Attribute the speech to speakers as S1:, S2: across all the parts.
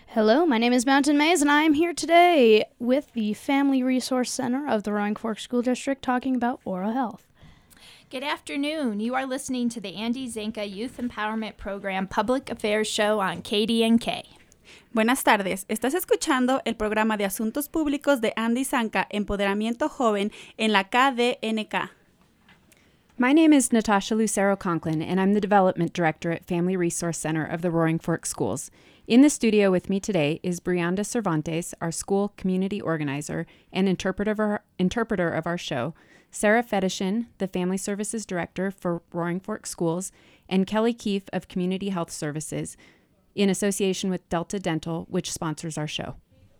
S1: Hello, my name is Mountain Maze, and I am here today with the Family Resource Center of the Roaring Fork School District talking about oral health.
S2: Good afternoon. You are listening to the Andy Zanka Youth Empowerment Program Public Affairs Show on KDNK.
S3: Buenas tardes. Estás escuchando el programa de Asuntos Públicos de Andy Zanka, Empoderamiento Joven, en la KDNK.
S4: My name is Natasha Lucero Conklin, and I'm the Development Director at Family Resource Center of the Roaring Fork Schools. In the studio with me today is Brianda Cervantes, our school community organizer and interpreter of our show, Sarah Fedishin, the Family Services Director for Roaring Fork Schools, and Kelly Keefe of Community Health Services, in association with Delta Dental, which sponsors our show.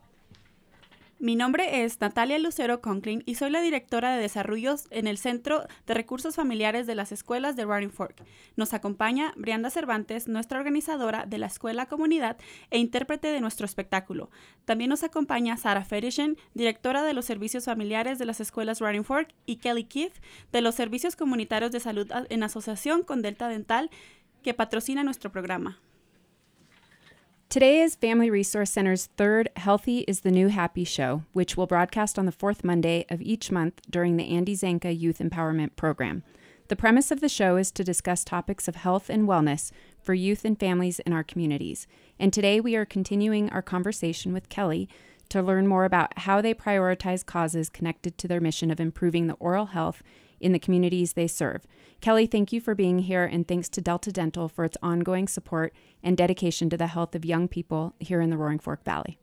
S3: Mi nombre es Natalia Lucero Conklin y soy la directora de desarrollos en el Centro de Recursos Familiares de las Escuelas de Roaring Fork. Nos acompaña Brianda Cervantes, nuestra organizadora de la Escuela Comunidad e intérprete de nuestro espectáculo. También nos acompaña Sarah Fedishin, directora de los servicios familiares de las escuelas Roaring Fork, y Kelly Keefe, de los servicios comunitarios de salud en asociación con Delta Dental, que patrocina nuestro programa.
S4: Today is Family Resource Center's third Healthy is the New Happy show, which will broadcast on the fourth Monday of each month during the Andy Zanka Youth Empowerment Program. The premise of the show is to discuss topics of health and wellness for youth and families in our communities. And today we are continuing our conversation with Kelly to learn more about how they prioritize causes connected to their mission of improving the oral health in the communities they serve. Kelly, thank you for being here, and thanks to Delta Dental for its ongoing support and dedication to the health of young people here in the Roaring Fork Valley.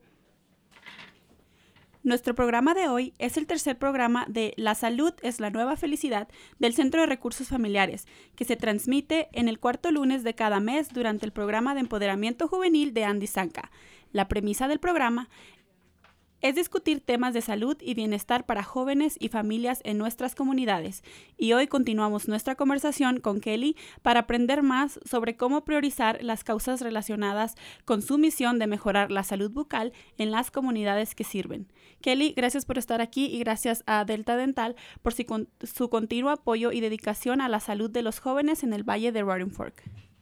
S3: Nuestro programa de hoy es el tercer programa de La Salud es la Nueva Felicidad del Centro de Recursos Familiares, que se transmite en el cuarto lunes de cada mes durante el programa de empoderamiento juvenil de Andy Zanka. La premisa del programa es discutir temas de salud y bienestar para jóvenes y familias en nuestras comunidades. Y hoy continuamos nuestra conversación con Kelly para aprender más sobre cómo priorizar las causas relacionadas con su misión de mejorar la salud bucal en las comunidades que sirven. Kelly, gracias por estar aquí y gracias a Delta Dental por su continuo apoyo y dedicación a la salud de los jóvenes en el Valle de Roaring Fork.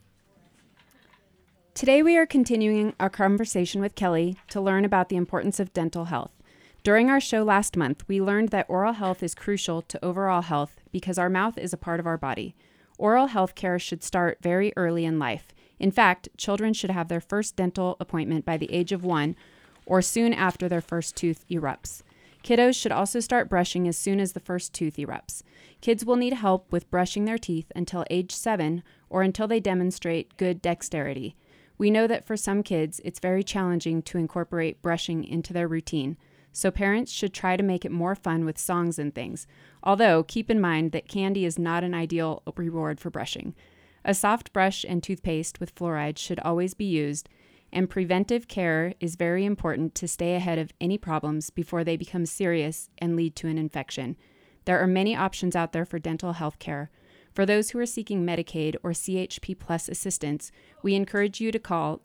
S4: Today we are continuing our conversation with Kelly to learn about the importance of dental health. During our show last month, we learned that oral health is crucial to overall health because our mouth is a part of our body. Oral health care should start very early in life. In fact, children should have their first dental appointment by the age of 1 or soon after their first tooth erupts. Kiddos should also start brushing as soon as the first tooth erupts. Kids will need help with brushing their teeth until age 7 or until they demonstrate good dexterity. We know that for some kids, it's very challenging to incorporate brushing into their routine, so parents should try to make it more fun with songs and things, although keep in mind that candy is not an ideal reward for brushing. A soft brush and toothpaste with fluoride should always be used, and preventive care is very important to stay ahead of any problems before they become serious and lead to an infection. There are many options out there for dental health care. For those who are seeking Medicaid or CHP Plus assistance, we encourage you to call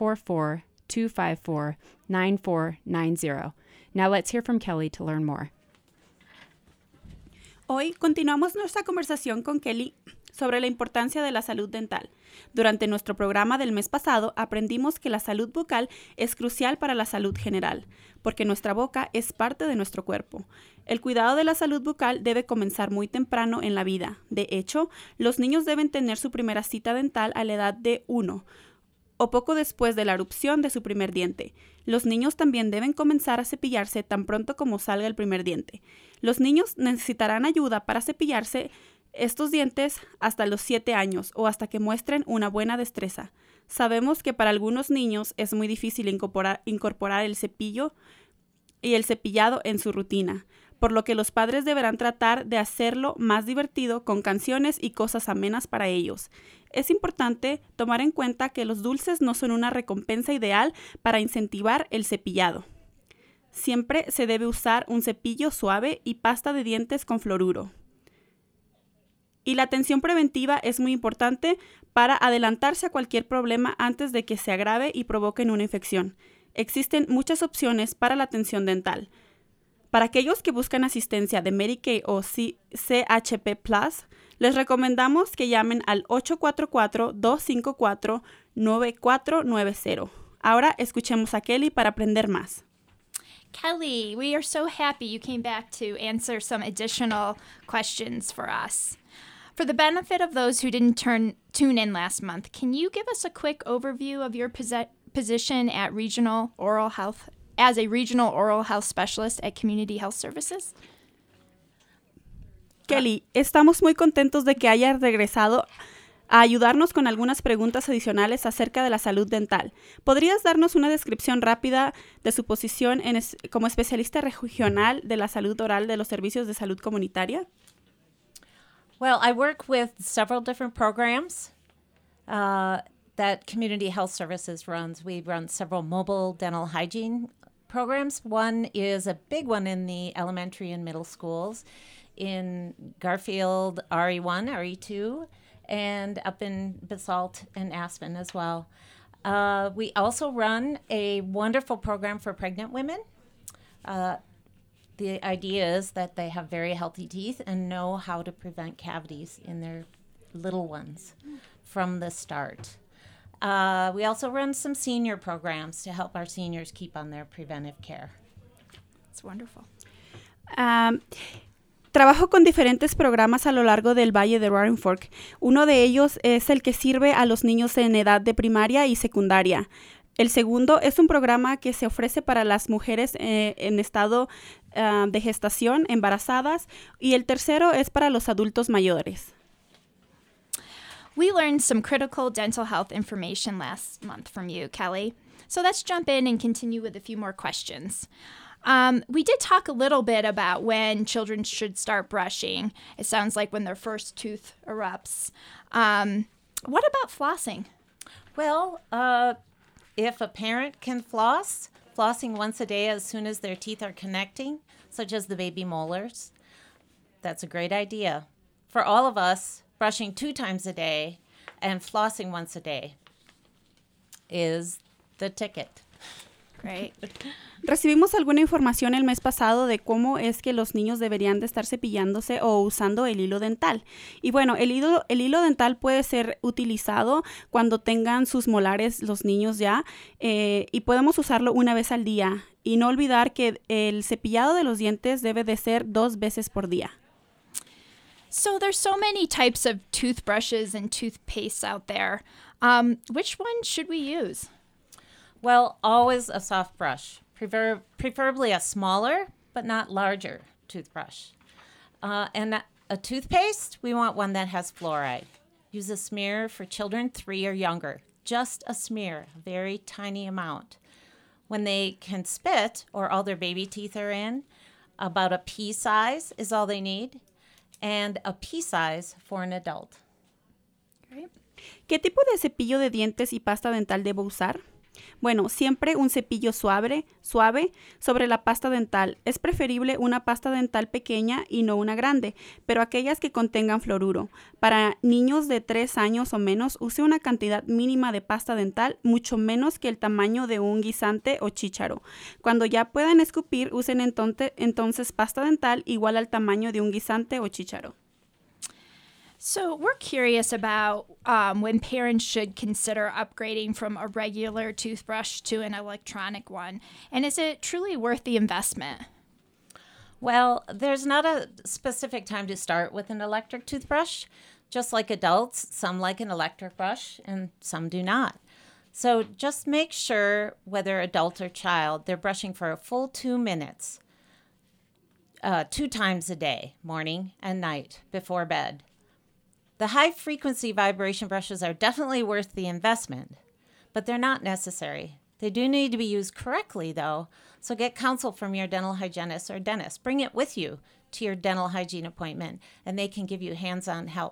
S4: 844-254-9490. Now let's hear from Kelly to learn more.
S3: Hoy continuamos nuestra conversación con Kelly sobre la importancia de la salud dental. Durante nuestro programa del mes pasado aprendimos que la salud bucal es crucial para la salud general, porque nuestra boca es parte de nuestro cuerpo. El cuidado de la salud bucal debe comenzar muy temprano en la vida. De hecho, los niños deben tener su primera cita dental a la edad de 1 o poco después de la erupción de su primer diente. Los niños también deben comenzar a cepillarse tan pronto como salga el primer diente. Los niños necesitarán ayuda para cepillarse estos dientes hasta los 7 años o hasta que muestren una buena destreza. Sabemos que para algunos niños es muy difícil incorporar el cepillo y el cepillado en su rutina, por lo que los padres deberán tratar de hacerlo más divertido con canciones y cosas amenas para ellos. Es importante tomar en cuenta que los dulces no son una recompensa ideal para incentivar el cepillado. Siempre se debe usar un cepillo suave y pasta de dientes con fluoruro. Y la atención preventiva es muy importante para adelantarse a cualquier problema antes de que se agrave y provoquen una infección. Existen muchas opciones para la atención dental. Para aquellos que buscan asistencia de Medicaid o CHP Plus, les recomendamos que llamen al 844-254-9490. Ahora escuchemos a Kelly para aprender más.
S2: Kelly, we are so happy you came back to answer some additional questions for us. For the benefit of those who didn't tune in last month, can you give us a quick overview of your position at Regional Oral Health as a Regional Oral Health Specialist at Community Health Services?
S3: Kelly, estamos muy contentos de que hayas regresado a ayudarnos con algunas preguntas adicionales acerca de la salud dental. ¿Podrías darnos una descripción rápida de su posición como especialista regional de la salud oral de los servicios de salud comunitaria?
S5: Well, I work with several different programs that Community Health Services runs. We run several mobile dental hygiene programs. One is a big one in the elementary and middle schools in Garfield, RE1, RE2, and up in Basalt and Aspen as well. We also run a wonderful program for pregnant women. The idea is that they have very healthy teeth and know how to prevent cavities in their little ones from the start. We also run some senior programs to help our seniors keep on their preventive care.
S2: It's wonderful.
S3: Trabajo con diferentes programas a lo largo del Valle de Roaring Fork. Uno de ellos es el que sirve a los niños en edad de primaria y secundaria. El segundo es un programa que se ofrece para las mujeres en estado de gestación, embarazadas. Y el tercero es para los adultos mayores.
S2: We learned some critical dental health information last month from you, Kelly. So let's jump in and continue with a few more questions. We did talk a little bit about when children should start brushing. It sounds like when their first tooth erupts. What about flossing?
S5: Well, if a parent can flossing once a day as soon as their teeth are connecting, such as the baby molars, that's a great idea. For all of us, brushing 2 times a day and flossing once a day is the ticket.
S2: Great.
S3: Recibimos alguna información el mes pasado de cómo es que los niños deberían de estar cepillándose o usando el hilo dental. Y bueno, el hilo dental puede ser utilizado cuando tengan sus molares los niños ya y podemos usarlo una vez al día. Y no olvidar que el cepillado de los dientes debe de ser 2 veces por día.
S2: So there's so many types of toothbrushes and toothpastes out there. Which one should we use?
S5: Well, always a soft brush, preferably a smaller but not larger toothbrush. And a toothpaste, we want one that has fluoride. Use a smear for children 3 or younger. Just a smear, a very tiny amount. When they can spit or all their baby teeth are in, about a pea size is all they need, and a pea size for an adult.
S2: Great.
S3: ¿Qué tipo de cepillo de dientes y pasta dental debo usar? Bueno, siempre un cepillo suave sobre la pasta dental. Es preferible una pasta dental pequeña y no una grande, pero aquellas que contengan fluoruro. Para niños de 3 años o menos, use una cantidad mínima de pasta dental, mucho menos que el tamaño de un guisante o chícharo. Cuando ya puedan escupir, usen entonces pasta dental igual al tamaño de un guisante o chícharo.
S2: So we're curious about when parents should consider upgrading from a regular toothbrush to an electronic one. And is it truly worth the investment?
S5: Well, there's not a specific time to start with an electric toothbrush. Just like adults, some like an electric brush and some do not. So just make sure, whether adult or child, they're brushing for a full 2 minutes, 2 times a day, morning and night, before bed. The high-frequency vibration brushes are definitely worth the investment, but they're not necessary. They do need to be used correctly, though, so get counsel from your dental hygienist or dentist. Bring it with you to your dental hygiene appointment, and they can give you hands-on help.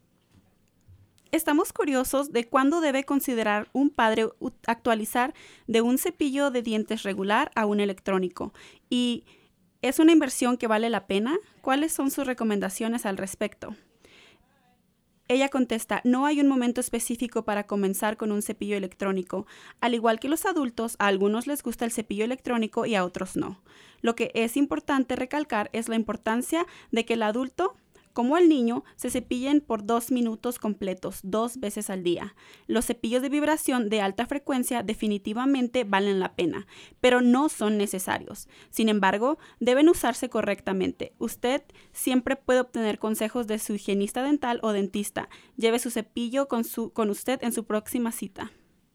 S3: Estamos curiosos de cuándo debe considerar un padre actualizar de un cepillo de dientes regular a un electrónico. ¿Y es una inversión que vale la pena? ¿Cuáles son sus recomendaciones al respecto? Ella contesta, no hay un momento específico para comenzar con un cepillo electrónico. Al igual que los adultos, a algunos les gusta el cepillo electrónico y a otros no. Lo que es importante recalcar es la importancia de que el adulto Como el niño, se cepillen por 2 minutos completos, 2 veces al día. Los cepillos de vibración de alta frecuencia definitivamente valen la pena, pero no son necesarios. Sin embargo, deben usarse correctamente. Usted siempre puede obtener consejos de su higienista dental o dentista. Lleve su cepillo con usted en su próxima cita.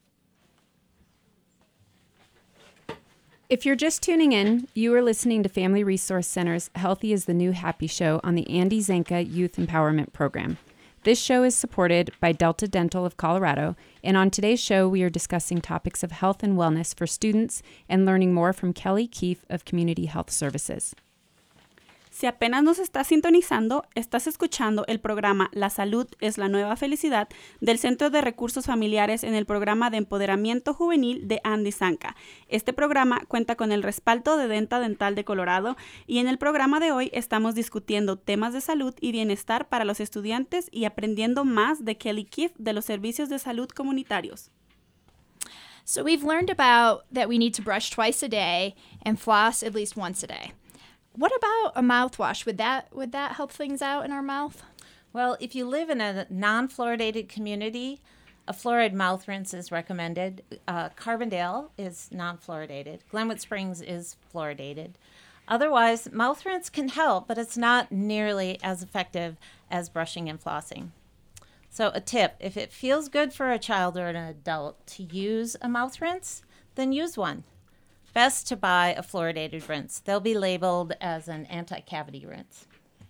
S4: If you're just tuning in, you are listening to Family Resource Center's Healthy is the New Happy show on the Andy Zanka Youth Empowerment Program. This show is supported by Delta Dental of Colorado, and on today's show, we are discussing topics of health and wellness for students and learning more from Kelly Keefe of Community Health Services.
S3: Si apenas nos estás sintonizando, estás escuchando el programa La Salud es la Nueva Felicidad del Centro de Recursos Familiares en el programa de Empoderamiento Juvenil de Andy Zanka. Este programa cuenta con el respaldo de Delta Dental de Colorado y en el programa de hoy estamos discutiendo temas de salud y bienestar para los estudiantes y aprendiendo más de Kelly Keefe de los servicios de salud comunitarios.
S2: So we've learned about that we need to brush twice a day and floss at least once a day. What about a mouthwash? Would that help things out in our mouth?
S5: Well, if you live in a non-fluoridated community, a fluoride mouth rinse is recommended. Carbondale is non-fluoridated. Glenwood Springs is fluoridated. Otherwise, mouth rinse can help, but it's not nearly as effective as brushing and flossing. So a tip, if it feels good for a child or an adult to use a mouth rinse, then use one. Best to buy a fluoridated rinse. They'll be labeled as an anti-cavity rinse.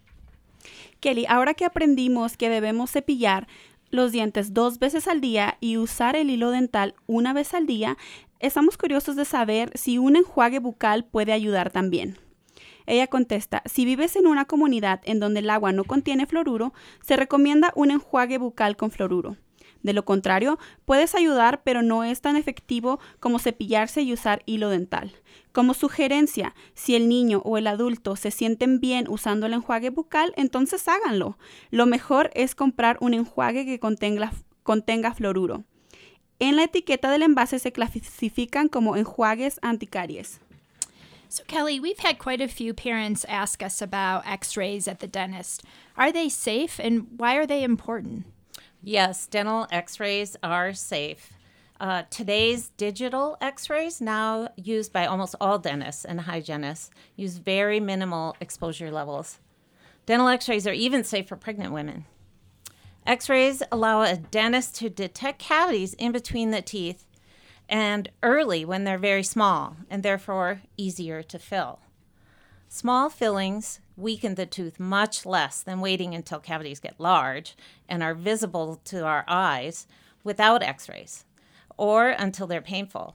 S3: Kelly, ahora que aprendimos que debemos cepillar los dientes 2 veces al día y usar el hilo dental 1 vez al día, estamos curiosos de saber si un enjuague bucal puede ayudar también. Ella contesta, si vives en una comunidad en donde el agua no contiene fluoruro, se recomienda un enjuague bucal con fluoruro. De lo contrario, puedes ayudar, pero no es tan efectivo como cepillarse y usar hilo dental. Como sugerencia, si el niño o el adulto se sienten bien usando el enjuague bucal, entonces háganlo. Lo mejor es comprar un enjuague que contenga fluoruro. En la etiqueta del envase se clasifican como enjuagues anticaries.
S2: So Kelly, we've had quite a few parents ask us about x-rays at the dentist. Are they safe and why are they important?
S5: Yes, dental x-rays are safe. Today's digital x-rays, now used by almost all dentists and hygienists, use very minimal exposure levels. Dental x-rays are even safe for pregnant women. X-rays allow a dentist to detect cavities in between the teeth and early when they're very small and therefore easier to fill. Small fillings weaken the tooth much less than waiting until cavities get large and are visible to our eyes without x-rays, or until they're painful.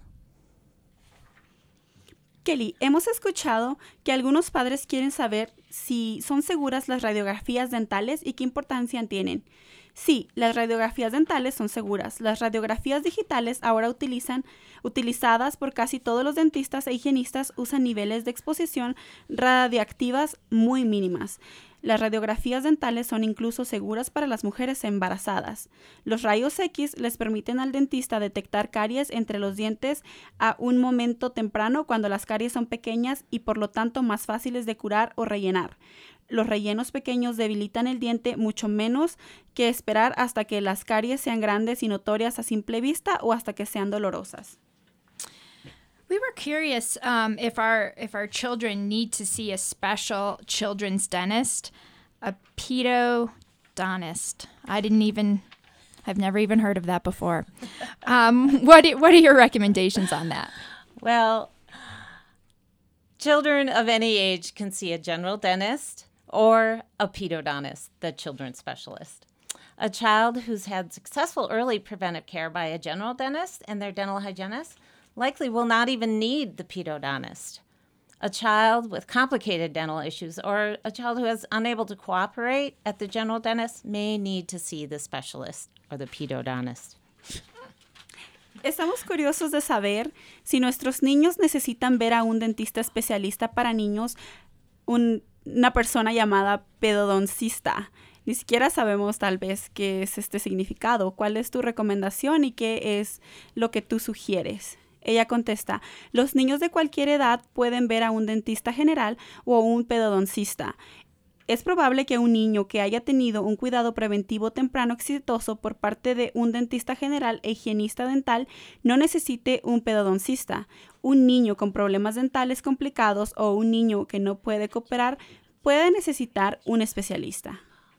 S3: Kelly, hemos escuchado que algunos padres quieren saber si son seguras las radiografías dentales y qué importancia tienen. Sí, las radiografías dentales son seguras. Las radiografías digitales, ahora utilizadas por casi todos los dentistas e higienistas, usan niveles de exposición radiactivas muy mínimas. Las radiografías dentales son incluso seguras para las mujeres embarazadas. Los rayos X les permiten al dentista detectar caries entre los dientes a un momento temprano cuando las caries son pequeñas y por lo tanto más fáciles de curar o rellenar. Los rellenos pequeños debilitan el diente mucho menos que esperar hasta que las caries sean grandes y notorias a simple vista o hasta que sean dolorosas.
S2: We were curious if our children need to see a special children's dentist, a pedodontist. I've never even heard of that before. What are your recommendations on that?
S5: Well, children of any age can see a general dentist or a pedodontist, the children's specialist. A child who's had successful early preventive care by a general dentist and their dental hygienist likely will not even need the pedodontist. A child with complicated dental issues or a child who is unable to cooperate at the general dentist may need to see the specialist or the pedodontist.
S3: Estamos curiosos de saber si nuestros niños necesitan ver a un dentista especialista para niños, una persona llamada pedodoncista. Ni siquiera sabemos tal vez qué es este significado. ¿Cuál es tu recomendación y qué es lo que tú sugieres? Ella contesta, los niños de cualquier edad pueden ver a un dentista general o a un pedodoncista. Es probable que un niño que haya tenido un cuidado preventivo temprano exitoso por parte de un dentista general e higienista dental no necesite un pedodoncista. Un niño con problemas dentales complicados o un niño que no puede cooperar puede necesitar un especialista.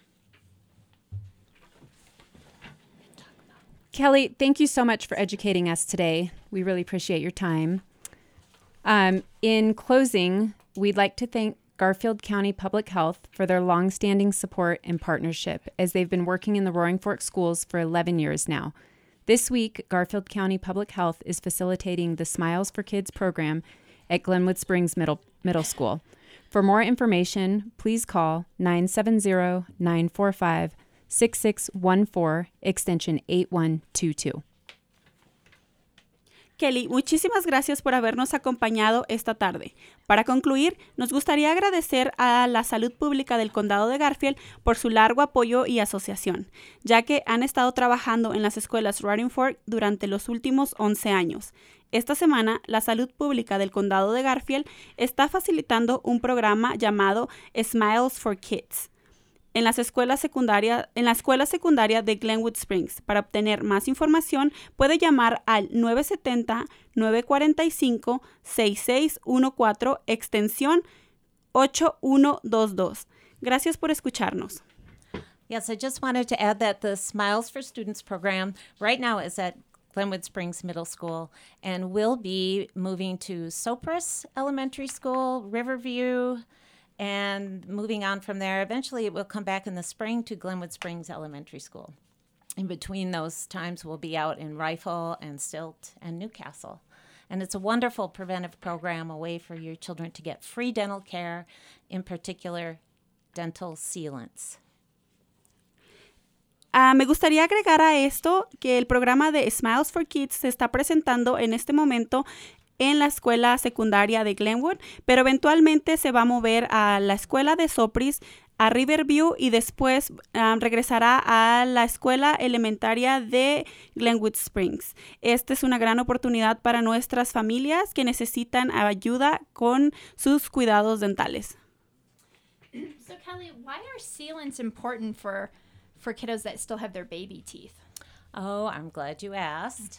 S4: Kelly, thank you so much for educating us today. We really appreciate your time. In closing, we'd like to thank Garfield County Public Health for their longstanding support and partnership as they've been working in the Roaring Fork schools for 11 years now. This week, Garfield County Public Health is facilitating the Smiles for Kids program at Glenwood Springs Middle School. For more information, please call 970-945-6614, extension 8122.
S3: Kelly, muchísimas gracias por habernos acompañado esta tarde. Para concluir, nos gustaría agradecer a la Salud Pública del Condado de Garfield por su largo apoyo y asociación, ya que han estado trabajando en las escuelas Roaring Fork durante los últimos 11 años. Esta semana, la Salud Pública del Condado de Garfield está facilitando un programa llamado Smiles for Kids en la escuela secundaria de Glenwood Springs. Para obtener más información, puede llamar al 970-945-6614, extensión 8122. Gracias por escucharnos.
S5: Yes, I just wanted to add that the Smiles for Students program right now is at Glenwood Springs Middle School, and we'll be moving to Sopris Elementary School, Riverview, and moving on from there. Eventually, it will come back in the spring to Glenwood Springs Elementary School. In between those times, we'll be out in Rifle and Stilt and Newcastle. And it's a wonderful preventive program, a way for your children to get free dental care, in particular, dental sealants.
S3: Me gustaría agregar a esto que el programa de Smiles for Kids se está presentando en este momento en la escuela secundaria de Glenwood, pero eventualmente se va a mover a la escuela de Sopris, a Riverview y después regresará a la escuela elementaria de Glenwood Springs. Esta es una gran oportunidad para nuestras familias que necesitan ayuda con sus cuidados dentales.
S2: So Kelly, why are sealants important for kiddos that still have their baby teeth?
S5: Oh, I'm glad you asked.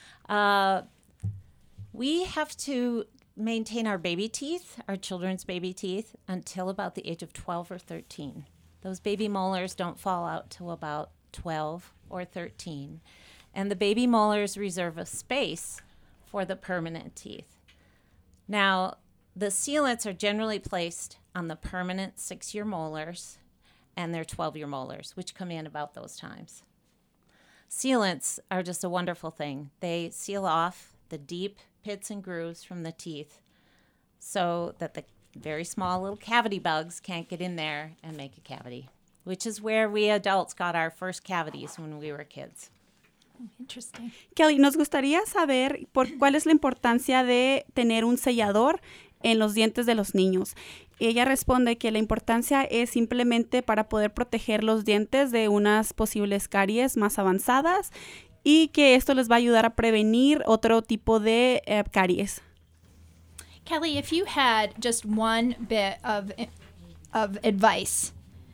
S5: We have to maintain our baby teeth, our children's baby teeth, until about the age of 12 or 13. Those baby molars don't fall out till about 12 or 13. And the baby molars reserve a space for the permanent teeth. Now, the sealants are generally placed on the permanent 6-year molars and their 12-year molars, which come in about those times. Sealants are just a wonderful thing. They seal off the deep pits and grooves from the teeth so that the very small little cavity bugs can't get in there and make a cavity, which is where we adults got our first cavities when we were kids.
S2: Interesting.
S3: Kelly, nos gustaría saber cuál es la importancia de tener un sellador en los dientes de los niños. Ella responde que la importancia es simplemente para poder proteger los dientes de unas posibles caries más avanzadas y que esto les va a ayudar a prevenir otro tipo de caries.
S2: Kelly, if you had just one bit of advice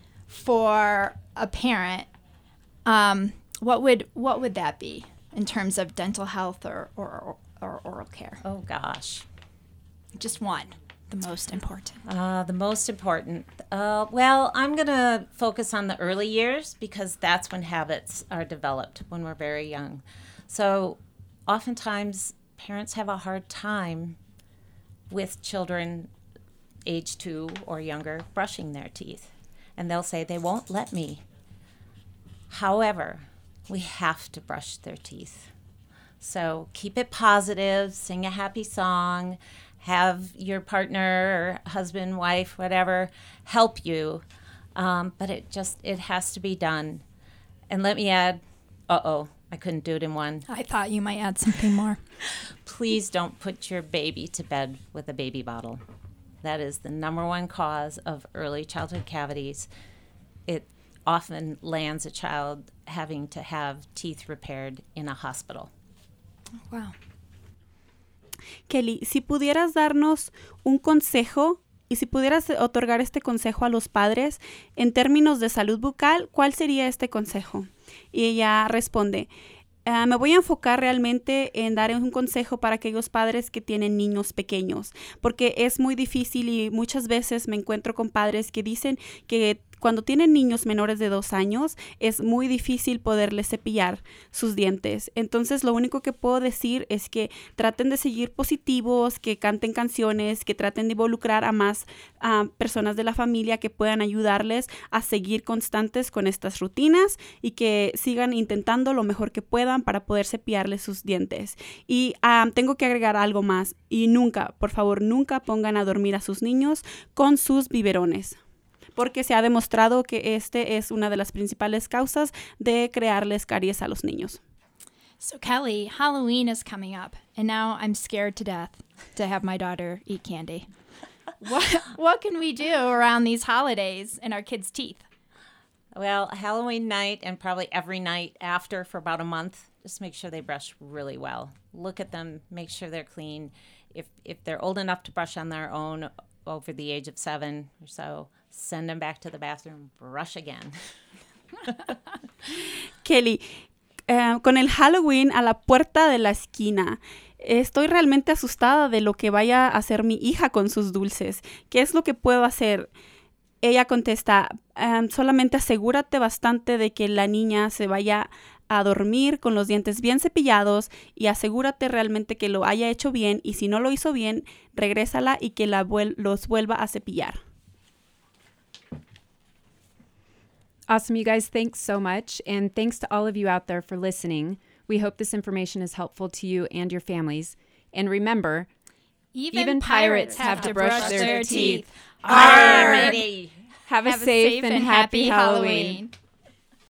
S2: for a parent, what would that be in terms of dental health or oral care?
S5: Oh, gosh.
S2: Just one, the most important.
S5: The most important. Well, I'm going to focus on the early years because that's when habits are developed, when we're very young. So oftentimes parents have a hard time with children age 2 or younger brushing their teeth. And they'll say, they won't let me. However, we have to brush their teeth. So keep it positive, sing a happy song, have your partner or husband, wife, whatever, help you. But it has to be done. And let me add, I couldn't do it in one.
S2: I thought you might add something more.
S5: Please don't put your baby to bed with a baby bottle. That is the number one cause of early childhood cavities. It often lands a child having to have teeth repaired in a hospital.
S2: Wow.
S3: Kelly, si pudieras darnos un consejo y si pudieras otorgar este consejo a los padres en términos de salud bucal, ¿cuál sería este consejo? Y ella responde, me voy a enfocar realmente en dar un consejo para aquellos padres que tienen niños pequeños, porque es muy difícil y muchas veces me encuentro con padres que dicen que cuando tienen niños menores de 2 años es muy difícil poderles cepillar sus dientes. Entonces lo único que puedo decir es que traten de seguir positivos, que canten canciones, que traten de involucrar a más personas de la familia que puedan ayudarles a seguir constantes con estas rutinas y que sigan intentando lo mejor que puedan para poder cepillarles sus dientes. Y tengo que agregar algo más y nunca, por favor, nunca pongan a dormir a sus niños con sus biberones, porque se ha demostrado que este es una de las principales causas de crearles caries a los niños.
S2: So Kelly, Halloween is coming up, and now I'm scared to death to have my daughter eat candy. What can we do around these holidays in our kids' teeth?
S5: Well, Halloween night and probably every night after for about a month, just make sure they brush really well. Look at them, make sure they're clean. If they're old enough to brush on their own over the age of 7 or so, send them back to the bathroom, brush again.
S3: Kelly, con el Halloween a la puerta de la esquina, estoy realmente asustada de lo que vaya a hacer mi hija con sus dulces. ¿Qué es lo que puedo hacer? Ella contesta, solamente asegúrate bastante de que la niña se vaya a dormir con los dientes bien cepillados y asegúrate realmente que lo haya hecho bien, y si no lo hizo bien, regrésala y que los vuelva a cepillar.
S4: Awesome, you guys. Thanks so much. And thanks to all of you out there for listening. We hope this information is helpful to you and your families. And remember,
S2: Even pirates have to brush their teeth.
S5: Alrighty.
S4: have a safe and happy Halloween.